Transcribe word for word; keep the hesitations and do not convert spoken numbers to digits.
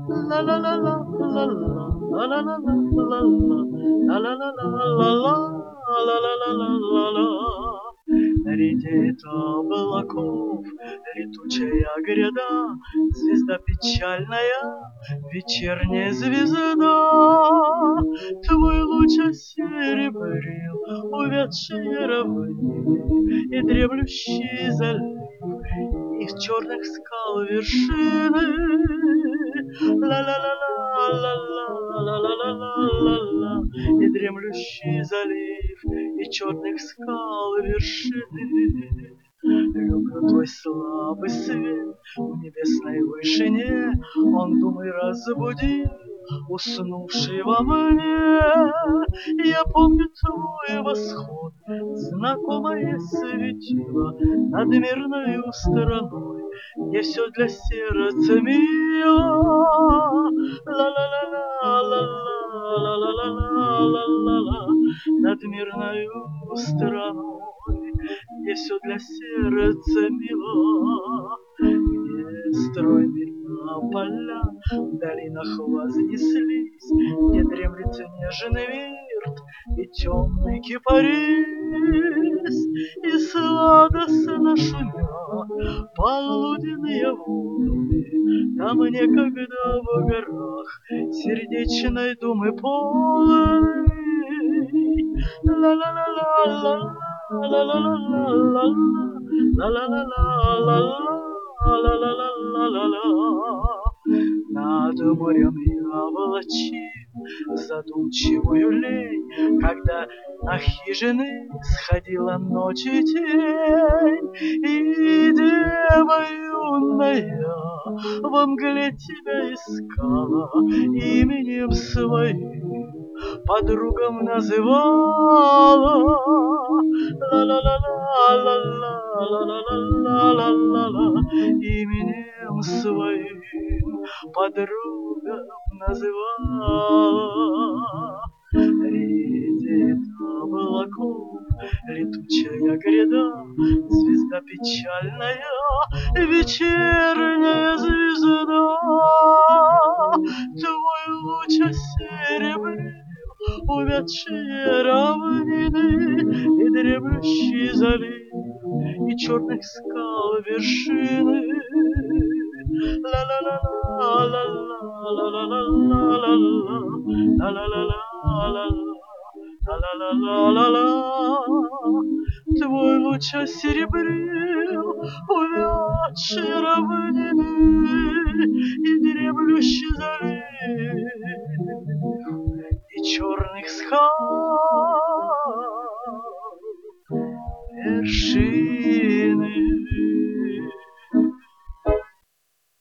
La la la la la la la la la la la la la la ла-ла-ла-ла-ла-ла. Редеет облаков летучая гряда, звезда печальная, вечерняя звезда. Твой луч осеребрил увядшие равнины и дремлющий залив, из черных скал вершины. Ла-ла-ла-ла-ла-ла-ла-ла-ла-ла, и дремлющий залив, и черных скал вершины. Люблю твой слабый свет в небесной вышине, он думай разбудил уснувший во мне. Я помню твой восход, знакомое светило над мирною страной, где все для сердца мило. Ла-ла-ла-ла-ла-ла-ла-ла-ла-ла, над мирною страной, где все для сердца мило. Где стройные поля в долинах вознеслись, где дремлет нежный мирт и темный кипарис, и сладостно шумят полуденные волны. Там некогда в горах сердечной думы полной. Ла-ла-ла-ла-ла, ла-ла-ла-ла-ла, ла-ла-ла-ла-ла-ла-ла-ла-ла-ла. Над морем я волочил задумчивую лень, когда на хижины сходила ночь и тень, и дева юная во мгле тебя искала, именем своим подругам называла. Ла-ла-ла-ла-ла-ла-ла-ла-ла-ла, именем своим подругам называла. Редеет облаков летучая гряда, звезда печальная, вечерняя звезда. Твой луч осеребрил увядшие равнины и дремлющий залив, и черных скал вершины. Ла-ла-ла-ла-ла-ла-ла-ла-ла-ла-ла-ла-ла-ла-ла-ла. Твой луч осеребрил увядшие равнины и дремлющий залив, и черных скал вершины.